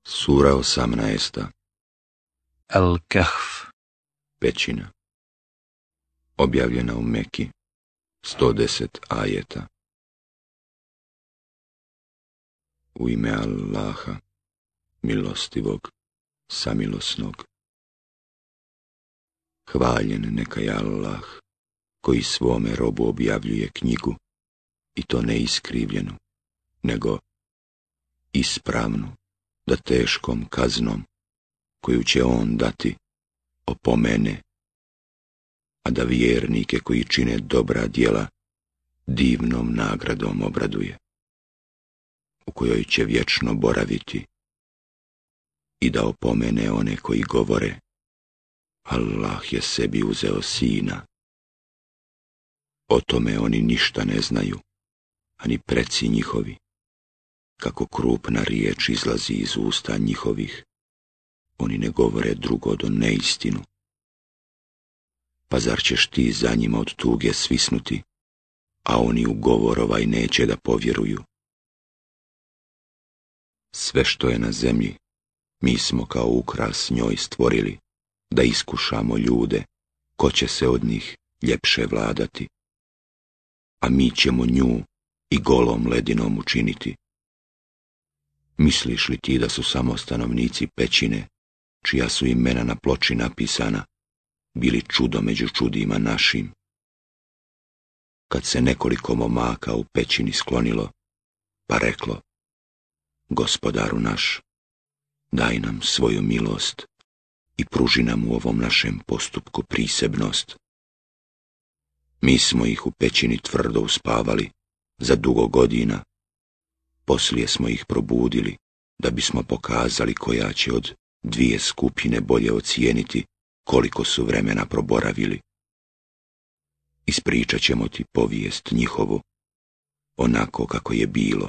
Sura 18. Al-Kahf. Pećina. Objavljena u Meki. 110 ajeta. U ime Allaha, milostivog, samilosnog. Hvaljen neka je Allah, koji svome robu objavljuje knjigu, i to ne iskrivljenu, nego ispravnu, da teškom kaznom, koju će on dati, opomene, a da vjernike koji čine dobra djela divnom nagradom obraduje, u kojoj će vječno boraviti, i da opomene one koji govore: Allah je sebi uzeo sina. O tome oni ništa ne znaju, ani preci njihovi, kako krupna riječ izlazi iz usta njihovih, oni ne govore drugo do neistinu. Pa zar ćeš ti za njima od tuge svisnuti, a oni u govor ovaj neće da povjeruju? Sve što je na zemlji, mi smo kao ukras njoj stvorili, da iskušamo ljude, ko će se od njih ljepše vladati. A mi ćemo nju i golom ledinom učiniti. Misliš li ti da su samo stanovnici pećine, čija su imena na ploči napisana, bili čudo među čudima našim? Kad se nekoliko momaka u pećini sklonilo, pa reklo: Gospodaru naš, daj nam svoju milost i pruži nam u ovom našem postupku prisebnost. Mi smo ih u pećini tvrdo uspavali za dugo godina, poslije smo ih probudili, da bismo pokazali koja će od dvije skupine bolje ocijeniti koliko su vremena proboravili. Ispričat ćemo ti povijest njihovu, onako kako je bilo.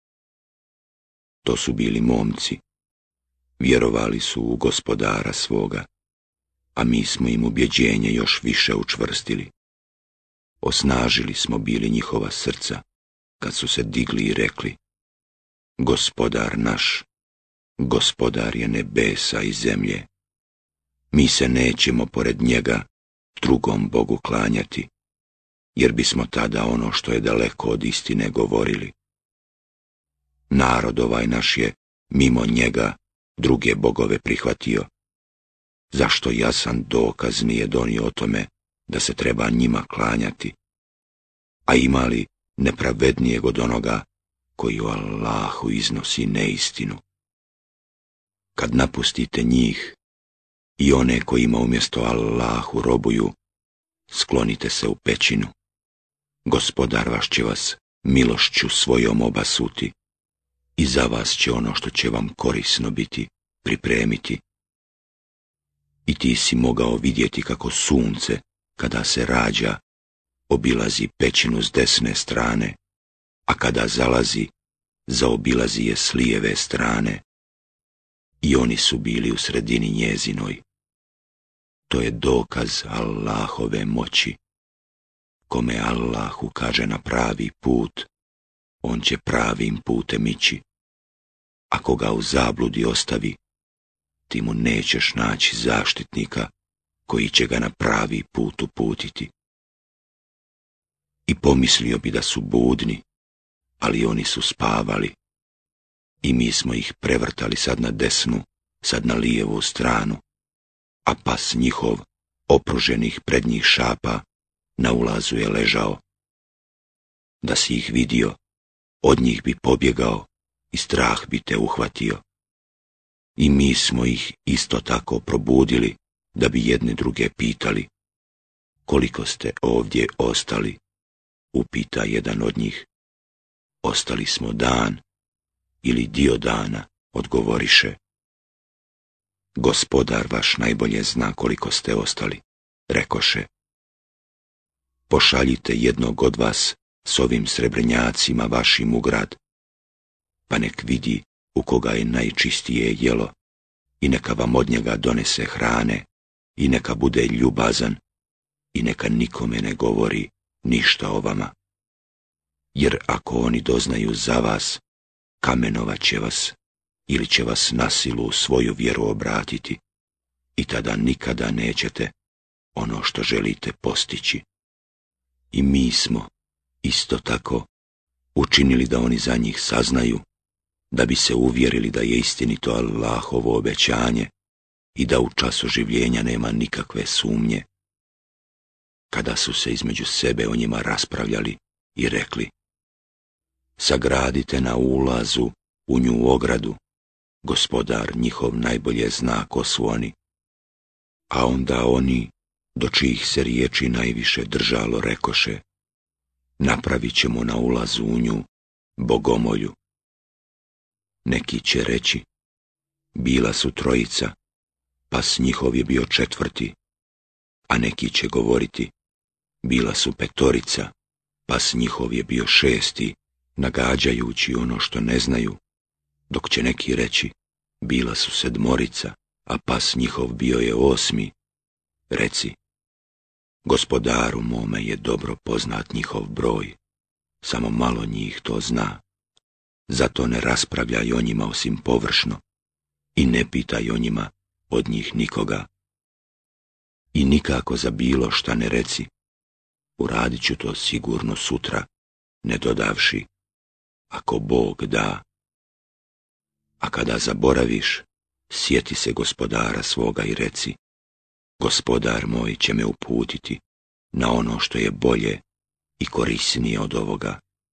To su bili momci, vjerovali su u Gospodara svoga, a mi smo im ubjeđenje još više učvrstili. Osnažili smo bili njihova srca, kad su se digli i rekli: Gospodar naš, Gospodar je nebesa i zemlje. Mi se nećemo pored njega drugom Bogu klanjati, jer bismo tada ono što je daleko od istine govorili. Narod ovaj naš je mimo njega druge bogove prihvatio. Zašto jasan dokaz nije donio o tome da se treba njima klanjati? A ima li nepravednijeg od onoga koji o Allahu iznosi neistinu? Kad napustite njih i one kojima umjesto Allahu robuju, sklonite se u pećinu. Gospodar vaš će vas milošću svojom obasuti i za vas će ono što će vam korisno biti pripremiti. I ti si mogao vidjeti kako sunce, kada se rađa, obilazi pećinu s desne strane, a kada zalazi, zaobilazi je s lijeve strane. I oni su bili u sredini njezinoj. To je dokaz Allahove moći. Kome Allah ukaže na pravi put, on će pravim putem ići. Ako ga u zabludi ostavi, ti mu nećeš naći zaštitnika koji će ga na pravi put uputiti. I pomislio bi da su budni, ali oni su spavali. I mi smo ih prevrtali sad na desnu, sad na lijevu stranu, a pas njihov, opruženih prednjih šapa, na ulazu je ležao. Da si ih vidio, od njih bi pobjegao i strah bi te uhvatio. I mi smo ih isto tako probudili, da bi jedne druge pitali: Koliko ste ovdje ostali? Upita jedan od njih. Ostali smo dan ili dio dana, odgovoriše. Gospodar vaš najbolje zna koliko ste ostali, rekoše. Pošaljite jednog od vas s ovim srebrnjacima vašim u grad, pa nek vidi u koga je najčistije jelo, i neka vam od njega donese hrane, i neka bude ljubazan, i neka nikome ne govori ništa o vama. Jer ako oni doznaju za vas, kamenovat će vas ili će vas na silu u svoju vjeru obratiti i tada nikada nećete ono što želite postići. I mi smo isto tako učinili da oni za njih saznaju, da bi se uvjerili da je istinito Allahovo obećanje i da u času življenja nema nikakve sumnje. Kada su se između sebe o njima raspravljali i rekli: sagradite na ulazu u nju ogradu, Gospodar njihov najbolje zna ko su oni. A onda oni, do čijih se riječi najviše držalo, rekoše: napravit ćemo na ulazu u nju bogomolju. Neki će reći: bila su trojica, pa s njihov je bio četvrti, a neki će govoriti: bila su petorica, pa s njihov je bio šesti, nagađajući ono što ne znaju, dok će neki reći: bila su sedmorica, a pas njihov bio je osmi. Reci: Gospodaru mome je dobro poznat njihov broj, samo malo njih to zna. Zato ne raspravljaj o njima osim površno i ne pitaj o njima od njih nikoga. I nikako za bilo šta ne reci: uradit ću to sigurno sutra, ne dodavši: ako Bog da. A kada zaboraviš, sjeti se Gospodara svoga i reci: Gospodar moj će me uputiti na ono što je bolje i korisnije od ovoga.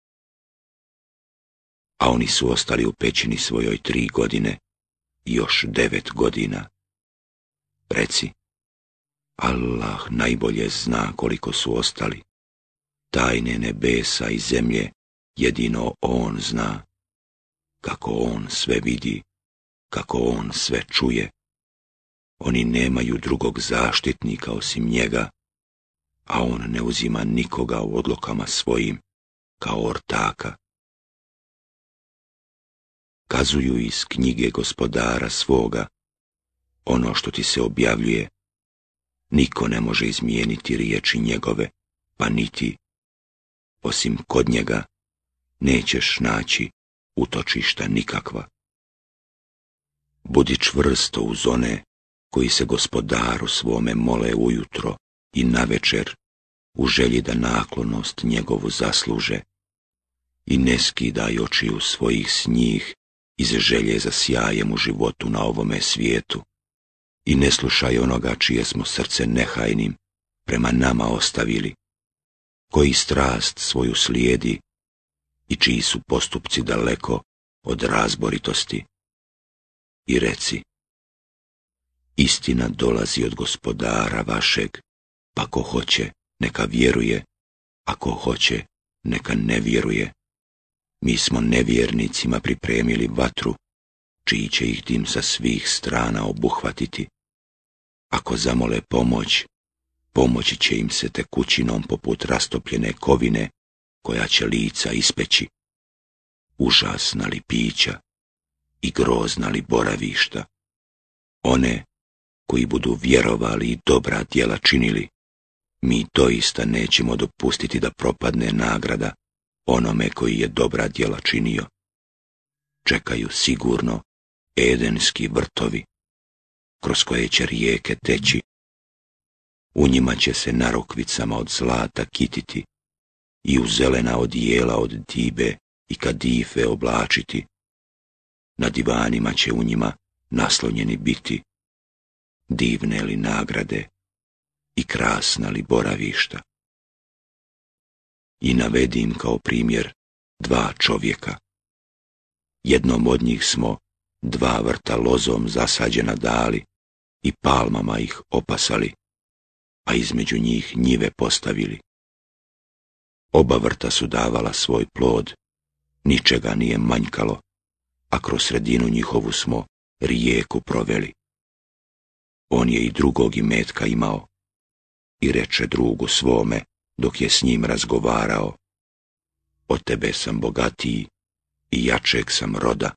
A oni su ostali u pećini svojoj 3 godine i još 9 godina. Reci: Allah najbolje zna koliko su ostali. Tajne nebesa i zemlje jedino On zna. Kako On sve vidi, kako On sve čuje. Oni nemaju drugog zaštitnika osim njega, a On ne uzima nikoga u odlukama svojim kao ortaka. Kazuju iz knjige Gospodara svoga ono što ti se objavljuje. Niko ne može izmijeniti riječi njegove, pa niti, osim kod njega, nećeš naći utočišta nikakva. Budi čvrsto uz one koji se Gospodaru svome mole ujutro i navečer u želji da naklonost njegovu zasluže, i ne skidaj očiju svojih s njih iz želje za sjajem u životu na ovome svijetu, i ne slušaj onoga čije smo srce nehajnim prema nama ostavili, koji strast svoju slijedi i čiji su postupci daleko od razboritosti. I reci: istina dolazi od Gospodara vašeg, pa ko hoće neka vjeruje, a ko hoće neka ne vjeruje. Mi smo nevjernicima pripremili vatru, čiji će ih dim sa svih strana obuhvatiti. Ako zamole pomoć, pomoći će im se tekućinom poput rastopljene kovine, koja će lica ispeći. Užasna li pića i grozna li boravišta. One koji budu vjerovali i dobra djela činili, mi doista nećemo dopustiti da propadne nagrada onome koji je dobra djela činio. Čekaju sigurno edenski vrtovi, kroz koje će rijeke teći. U njima će se na rukvicama od zlata kititi i u zelena odijela od dibe i kadife oblačiti. Na divanima će u njima naslonjeni biti. Divne li nagrade i krasna li boravišta. I navedim kao primjer 2 čovjeka. Jednom od njih smo 2 vrta lozom zasađena dali i palmama ih opasali, a između njih njive postavili. Oba vrta su davala svoj plod, ničega nije manjkalo, a kroz sredinu njihovu smo rijeku proveli. On je i drugog imetka imao i reče drugu svome dok je s njim razgovarao: od tebe sam bogatiji i jačeg sam roda.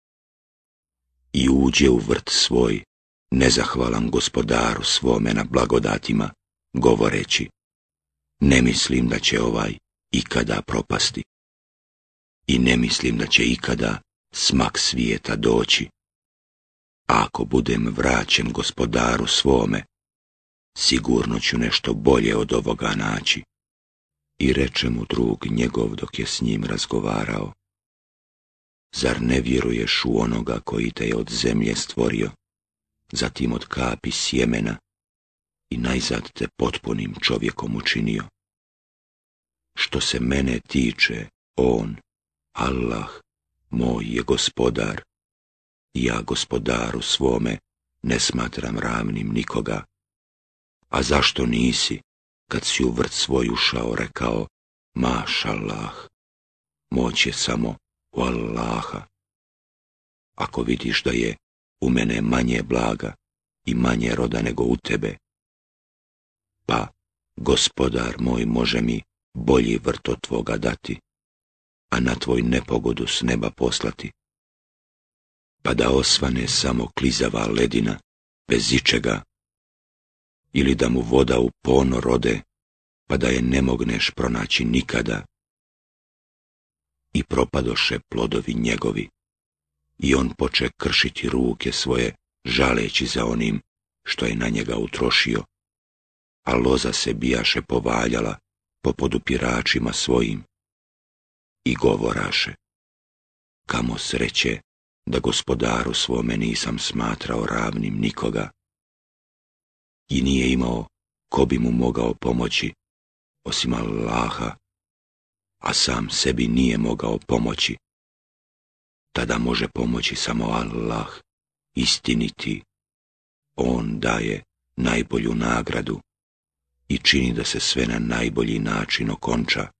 I uđe u vrt svoj, nezahvalan Gospodaru svome na blagodatima, govoreći: ne mislim da će ovaj ikada propasti i ne mislim da će ikada smak svijeta doći. A ako budem vraćen gospodaru svome, sigurno ću nešto bolje od ovoga naći. I reče mu drug njegov dok je s njim razgovarao: Zar ne vjeruješ u onoga koji te je od zemlje stvorio, zatim od kapi sjemena i najzad te potpunim čovjekom učinio? Što se mene tiče, on, Allah, moj je gospodar, i ja gospodaru svome ne smatram ravnim nikoga. A zašto nisi, kad si u vrt svoj ušao, rekao: Mašallah, moć je samo u Allaha? Ako vidiš da je u mene manje blaga i manje roda nego u tebe, pa gospodar moj može mi bolji vrt od tvoga dati, a na tvoj nepogodu s neba poslati, pa da osvane samo klizava ledina bez ičega, ili da mu voda u ponor ode, pa da je ne mogneš pronaći nikada. I propadoše plodovi njegovi, i on poče kršiti ruke svoje, žaleći za onim što je na njega utrošio, a loza se bijaše povaljala po podupiračima svojim. I govoraše: Kamo sreće da gospodaru svome nisam smatrao ravnim nikoga, i nije imao ko bi mu mogao pomoći osim Allaha, a sam sebi nije mogao pomoći. Tada može pomoći samo Allah, istiniti. On daje najbolju nagradu i čini da se sve na najbolji način okonča.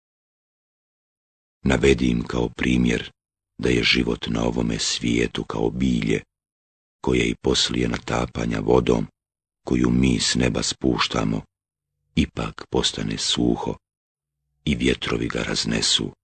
Navedi im kao primjer da je život na ovome svijetu kao bilje, koje i poslije natapanja vodom, koju mi s neba spuštamo, ipak postane suho i vjetrovi ga raznesu.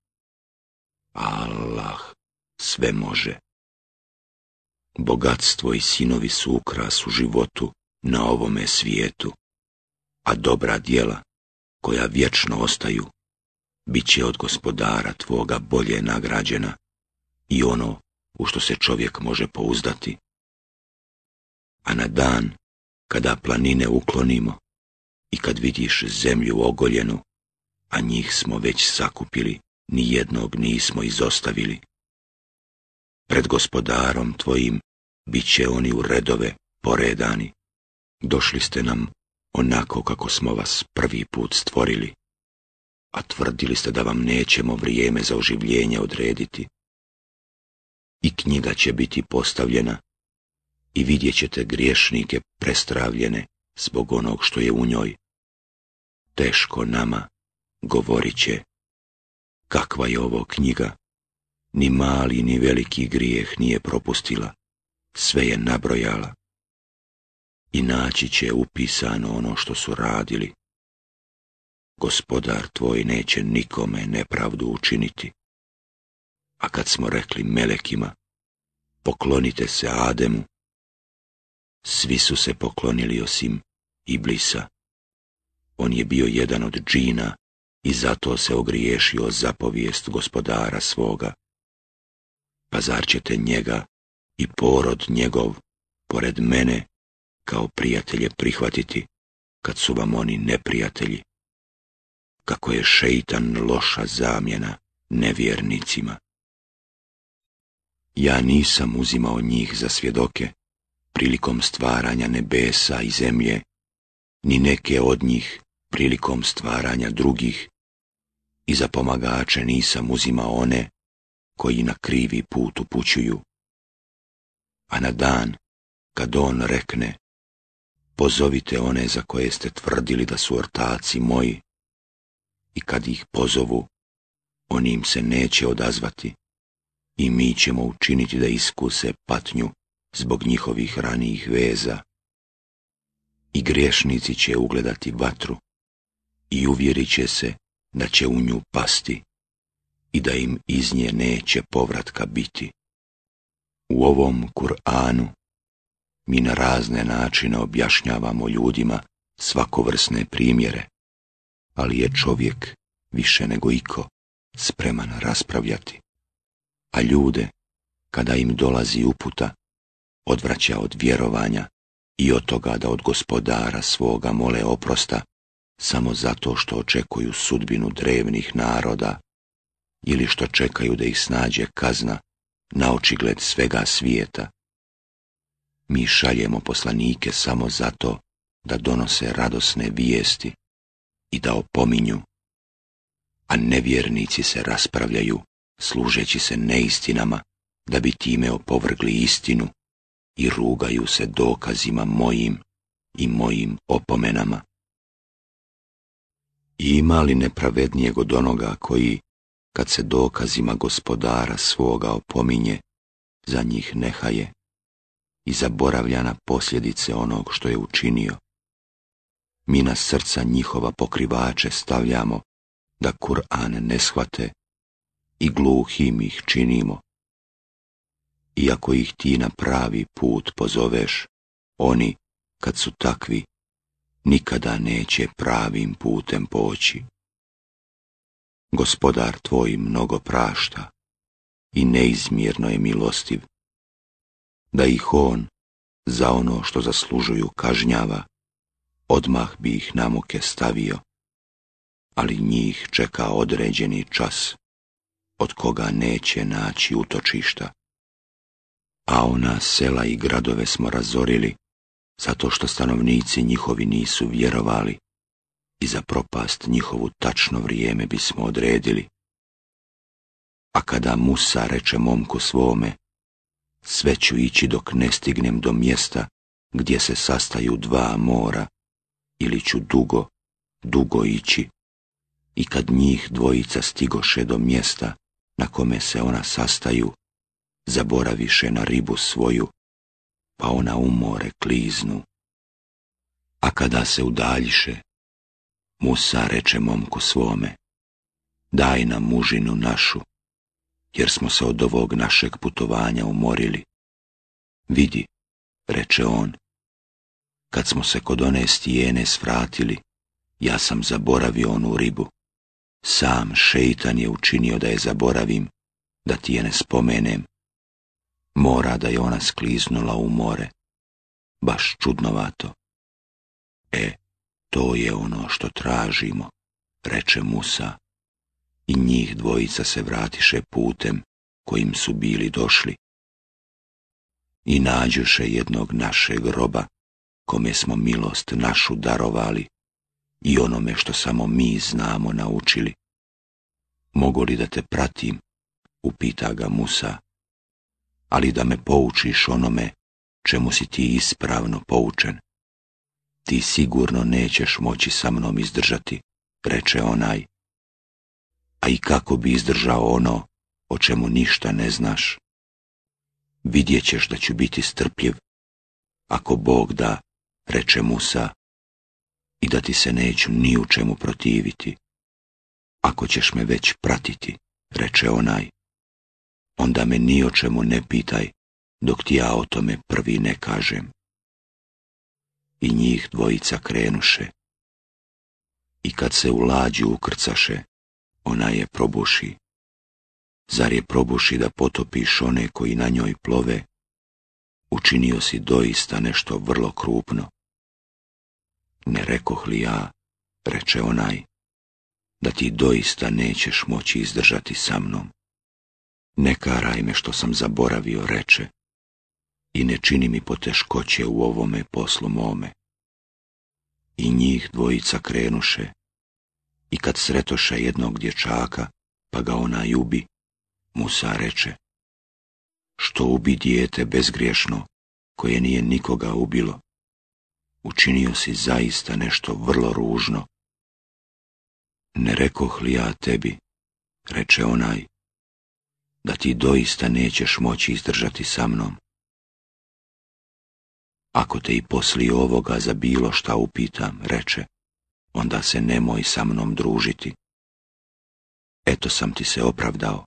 Allah sve može. Bogatstvo i sinovi su ukras u životu na ovome svijetu, a dobra djela, koja vječno ostaju, bit će od gospodara tvoga bolje nagrađena i ono u što se čovjek može pouzdati. A na dan kada planine uklonimo i kad vidiš zemlju ogoljenu, a njih smo već sakupili, ni jednog nismo izostavili, pred gospodarom tvojim bit će oni u redove poredani. Došli ste nam onako kako smo vas prvi put stvorili, a tvrdili ste da vam nećemo vrijeme za oživljenje odrediti. I knjiga će biti postavljena i vidjet ćete griješnike prestravljene zbog onog što je u njoj. Teško nama, govorit će: kakva je ovo knjiga? Ni mali ni veliki grijeh nije propustila, sve je nabrojala. I naći će upisano ono što su radili. Gospodar tvoj neće nikome nepravdu učiniti. A kad smo rekli melekima: poklonite se Ademu, svi su se poklonili osim Iblisa. On je bio jedan od džina i zato se ogriješio zapovijest gospodara svoga. Pa zar ćete njega i porod njegov pored mene kao prijatelje prihvatiti, kad su vam oni neprijatelji? Kako je šeitan loša zamjena nevjernicima. Ja nisam uzimao njih za svjedoke prilikom stvaranja nebesa i zemlje, ni neke od njih prilikom stvaranja drugih, i za pomagače nisam uzimao one koji na krivi put upućuju. A na dan kad on rekne: pozovite one za koje ste tvrdili da su ortaci moji, i kad ih pozovu, oni im se neće odazvati, i mi ćemo učiniti da iskuse patnju zbog njihovih ranijih veza. I griješnici će ugledati vatru i uvjerit će se da će u nju pasti i da im iz nje neće povratka biti. U ovom Kur'anu mi na razne načine objašnjavamo ljudima svakovrsne primjere, ali je čovjek više nego iko spreman raspravljati, a ljude kada im dolazi uputa, odvraća od vjerovanja i od toga da od Gospodara svoga mole oprosta, samo zato što očekuju sudbinu drevnih naroda ili što čekaju da ih snađe kazna na očigled svega svijeta. Mi šaljemo poslanike samo zato da donose radosne vijesti i da opominju, a nevjernici se raspravljaju služeći se neistinama da bi time opovrgli istinu i rugaju se dokazima mojim i mojim opomenama. I ima li nepravednijeg od onoga koji, kad se dokazima Gospodara svoga opominje, za njih nehaje i zaboravlja na posljedice onog što je učinio? Mi na srca njihova pokrivače stavljamo da Kur'an ne shvate i gluhim ih činimo. Iako ih ti na pravi put pozoveš, oni, kad su takvi, nikada neće pravim putem poći. Gospodar tvoj mnogo prašta i neizmjerno je milostiv, da ih on za ono što zaslužuju kažnjava, odmah bi ih na muke stavio, ali njih čeka određeni čas, od koga neće naći utočišta. A ona sela i gradove smo razorili, zato što stanovnici njihovi nisu vjerovali, i za propast njihovu tačno vrijeme bismo odredili. A kada Musa reče momku svome, sve ću ići dok ne stignem do mjesta gdje se sastaju dva mora, ili ću dugo, dugo ići, i kad njih dvojica stigoše do mjesta na kome se ona sastaju, zaboraviše na ribu svoju, pa ona u more kliznu. A kada se udaljiše, Musa reče momku svome, daj nam mužinu našu, jer smo se od ovog našeg putovanja umorili. Vidi, reče on, kad smo se kod one stijene svratili, ja sam zaboravio onu ribu. Sam šeitan je učinio da je zaboravim, da ti je ne spomenem. Mora da je ona skliznula u more. Baš čudnovato. To je ono što tražimo, reče Musa, i njih dvojica se vratiše putem kojim su bili došli. I nađuše jednog našeg roba, kome smo milost našu darovali i onome što samo mi znamo naučili. Mogu li da te pratim, upita ga Musa, ali da me poučiš onome čemu si ti ispravno poučen. Ti sigurno nećeš moći sa mnom izdržati, reče onaj. A i kako bi izdržao ono o čemu ništa ne znaš? Vidjet ćeš da ću biti strpljiv, ako Bog da, reče Musa, i da ti se neću ni u čemu protiviti. Ako ćeš me već pratiti, reče onaj, onda me ni o čemu ne pitaj, dok ti ja o tome prvi ne kažem. I njih dvojica krenuše. I kad se u lađu ukrcaše, ona je probuši. Zar je probuši da potopiš one koji na njoj plove? Učinio si doista nešto vrlo krupno. Ne rekoh li ja, reče onaj, da ti doista nećeš moći izdržati sa mnom? Ne karaj me što sam zaboravio, reče, i ne čini mi poteškoće u ovome poslu mome. I njih dvojica krenuše, i kad sretoše jednog dječaka, pa ga onaj ubi, Musa reče, što ubi dijete bezgriješno, koje nije nikoga ubilo? Učinio si zaista nešto vrlo ružno. Ne rekoh li ja tebi, reče onaj, da ti doista nećeš moći izdržati sa mnom? Ako te i poslije ovoga za bilo šta upitam, reče, onda se nemoj sa mnom družiti. Eto sam ti se opravdao.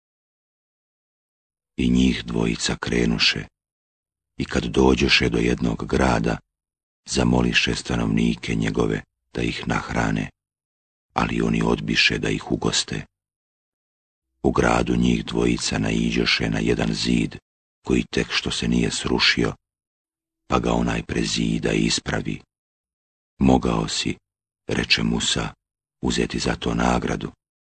I njih dvojica krenuše, i kad dođoše do jednog grada, zamoliše stanovnike njegove da ih nahrane, ali oni odbiše da ih ugoste. U gradu njih dvojica naiđoše na jedan zid, koji tek što se nije srušio, pa ga onaj prezida i ispravi. Mogao si, reče Musa, uzeti za to nagradu.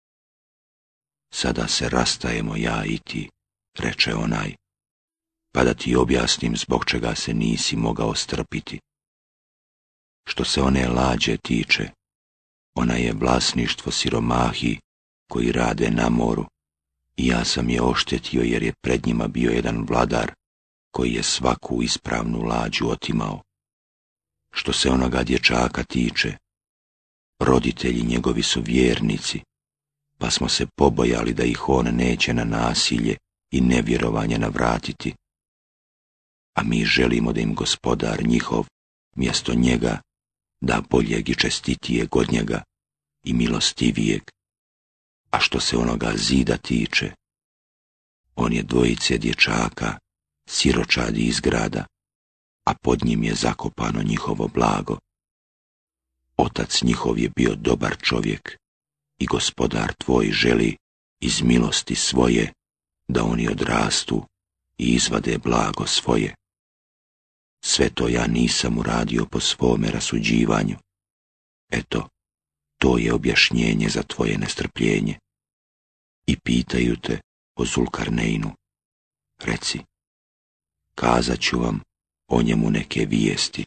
Sada se rastajemo ja i ti, reče onaj, pa da ti objasnim zbog čega se nisi mogao strpiti. Što se one lađe tiče, ona je vlasništvo siromahi koji rade na moru i ja sam je oštetio jer je pred njima bio jedan vladar koji je svaku ispravnu lađu otimao. Što se onoga dječaka tiče, roditelji njegovi su vjernici, pa smo se pobojali da ih on neće na nasilje i nevjerovanje navratiti. A mi želimo da im gospodar njihov mjesto njega da boljeg i čestitijeg od njega i milostivijeg. A što se onoga zida tiče, on je dvojice dječaka, siročadi iz grada, a pod njim je zakopano njihovo blago. Otac njihov je bio dobar čovjek i gospodar tvoj želi iz milosti svoje da oni odrastu i izvade blago svoje. Sve to ja nisam uradio po svome rasuđivanju. Eto, to je objašnjenje za tvoje nestrpljenje. I pitaju te o Zulkarneinu. Reci, kazat ću vam o njemu neke vijesti.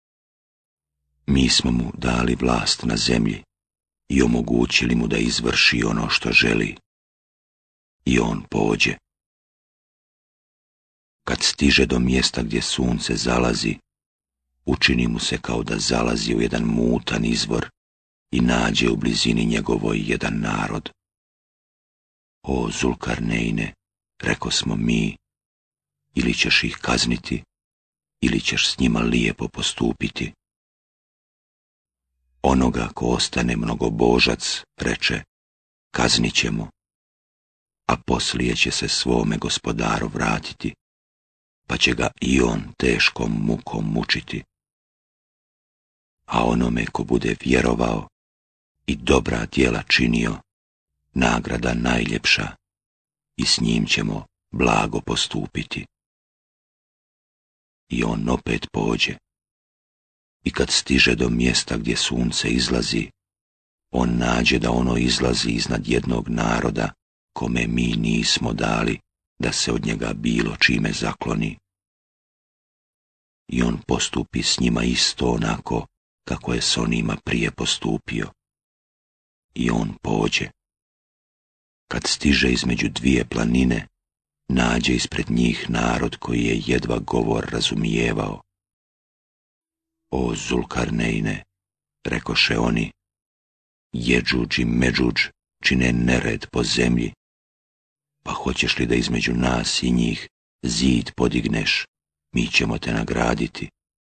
Mi smo mu dali vlast na zemlji i omogućili mu da izvrši ono što želi. I on pođe. Kad stiže do mjesta gdje sunce zalazi, učini mu se kao da zalazi u jedan mutan izvor i nađe u blizini njegovoj jedan narod. O Zulkarneine, reko smo mi, ili ćeš ih kazniti, ili ćeš s njima lijepo postupiti. Onoga ko ostane mnogobožac, reče, kaznit ćemo, a poslije će se svome gospodaru vratiti, pa će ga i on teškom mukom mučiti. A onome ko bude vjerovao i dobra djela činio, nagrada najljepša, i s njim ćemo blago postupiti. I on opet pođe. I kad stiže do mjesta gdje sunce izlazi, on nađe da ono izlazi iznad jednog naroda kome mi nismo dali da se od njega bilo čime zakloni. I on postupi s njima isto onako kako je s onima prije postupio. I on pođe. Kad stiže između dvije planine, nađe ispred njih narod koji je jedva govor razumijevao. O Zulkarneine, rekoše oni, Jedžuđ i Međuđ čine nered po zemlji, pa hoćeš li da između nas i njih zid podigneš, mi ćemo te nagraditi.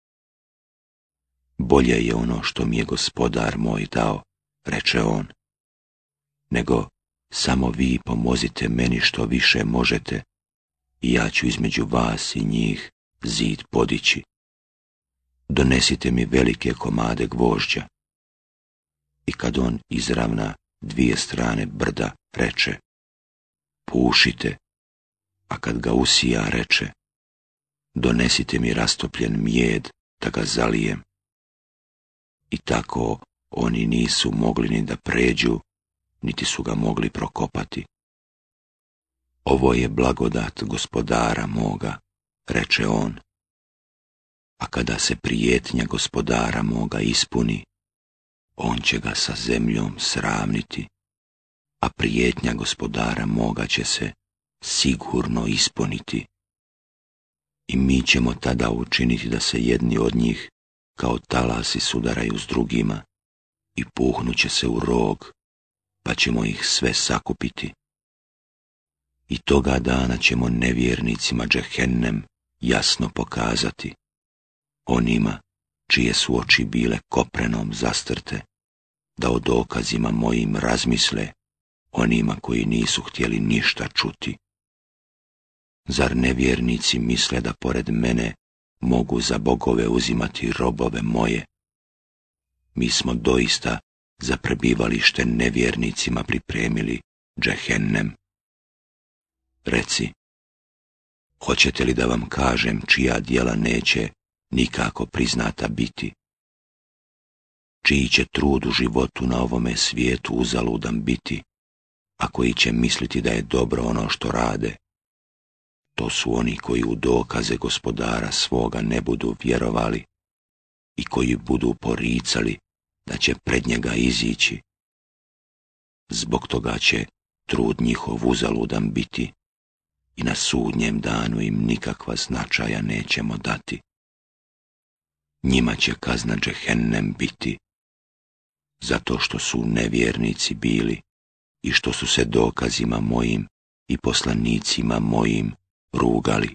Bolje je ono što mi je gospodar moj dao, reče on, nego samo vi pomozite meni što više možete i ja ću između vas i njih zid podići. Donesite mi velike komade gvožđa. I kad on izravna dvije strane brda, reče, pušite, a kad ga usija, reče, donesite mi rastopljen mijed da ga zalijem. I tako oni nisu mogli ni da pređu, niti su ga mogli prokopati. Ovo je blagodat gospodara moga, reče on. A kada se prijetnja gospodara moga ispuni, on će ga sa zemljom sravniti, a prijetnja gospodara moga će se sigurno ispuniti. I mi ćemo tada učiniti da se jedni od njih kao talasi sudaraju s drugima i puhnuće se u rog, pa ćemo ih sve sakupiti. I toga dana ćemo nevjernicima džehennem jasno pokazati, onima čije su oči bile koprenom zastrte, da o dokazima mojim razmisle, onima koji nisu htjeli ništa čuti. Zar nevjernici misle da pored mene mogu za bogove uzimati robove moje? Mi smo doista za prebivalište nevjernicima pripremili džehennem. Reci, hoćete li da vam kažem čija djela neće nikako priznata biti? Čiji će trud u životu na ovome svijetu uzaludan biti, a koji će misliti da je dobro ono što rade? To su oni koji u dokaze Gospodara svoga ne budu vjerovali i koji budu poricali da će pred njega izići. Zbog toga će trud njihov uzaludan biti i na sudnjem danu im nikakva značaja nećemo dati. Njima će kazna džehennem biti, zato što su nevjernici bili i što su se dokazima mojim i poslanicima mojim rugali.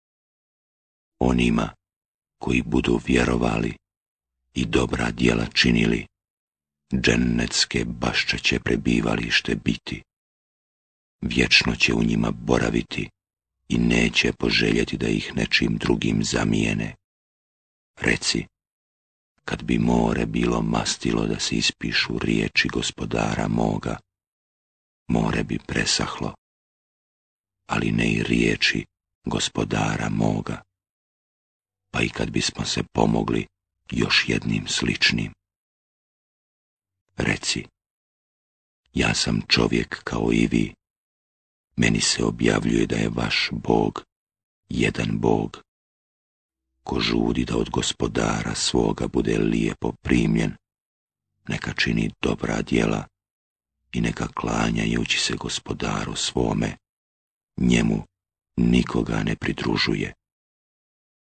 Onima koji budu vjerovali i dobra djela činili, džennetske bašče će prebivalište biti. Vječno će u njima boraviti i neće poželjeti da ih nečim drugim zamijene. Reci, kad bi more bilo mastilo da se ispišu riječi Gospodara moga, more bi presahlo, ali ne i riječi Gospodara moga. Pa i kad bismo se pomogli još jednim sličnim. Reci, ja sam čovjek kao i vi, meni se objavljuje da je vaš Bog jedan Bog. Ko žudi da od Gospodara svoga bude lijepo primljen, neka čini dobra djela i neka klanjajući se Gospodaru svome, njemu nikoga ne pridružuje.